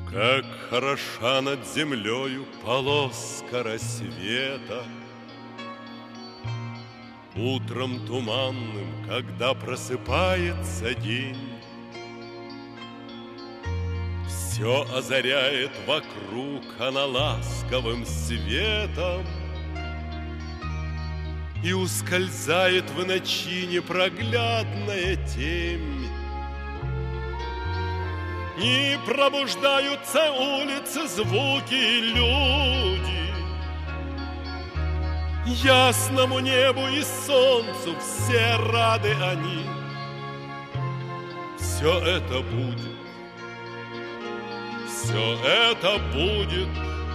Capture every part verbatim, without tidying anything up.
Как хороша над землею полоска рассвета, утром туманным, когда просыпается день, все озаряет вокруг она ласковым светом и ускользает в ночи непроглядная темь. И пробуждаются улицы, звуки и люди. Ясному небу и солнцу все рады они. Все это будет, все это будет,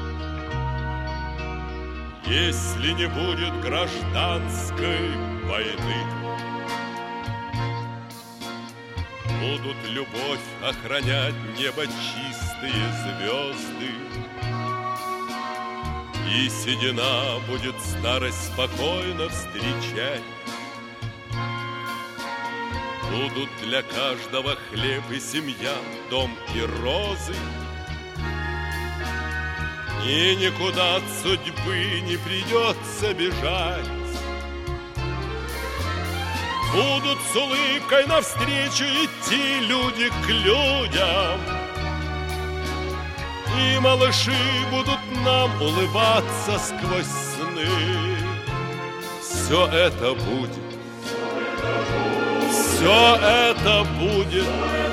если не будет гражданской войны. Будут любовь охранять небо чистые звезды, и седина будет старость спокойно встречать. Будут для каждого хлеб и семья, дом и розы, и никуда от судьбы не придется бежать. Будут с улыбкой навстречу идти люди к людям, и малыши будут нам улыбаться сквозь сны. Все это будет, все это будет,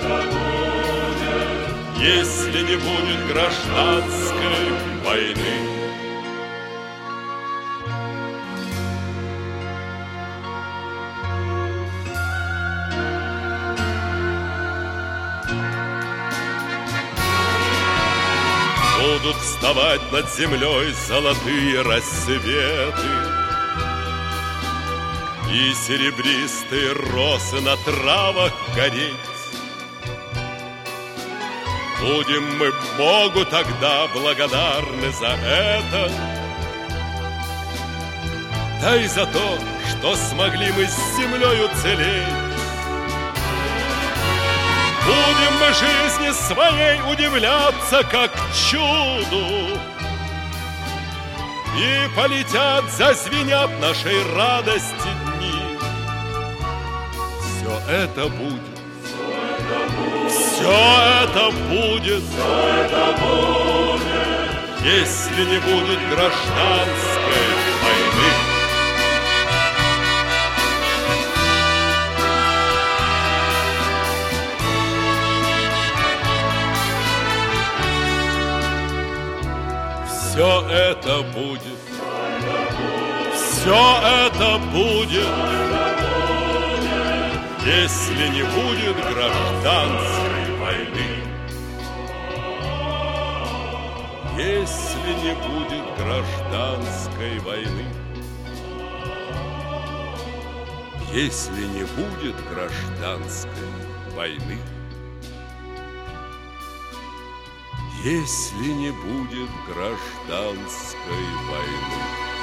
если не будет гражданской войны. Будут вставать над землей золотые рассветы, и серебристые росы на травах гореть. Будем мы Богу тогда благодарны за это, да и за то, что смогли мы с землей уцелеть. Будем мы жизни своей удивляться как чуду, и полетят, зазвенят нашей радости дни. Все это будет, все это будет, если не будет гражданской войны. Все это будет, все это будет, если не будет гражданской войны. Если не будет гражданской войны. Если не будет гражданской войны. Если не будет гражданской войны.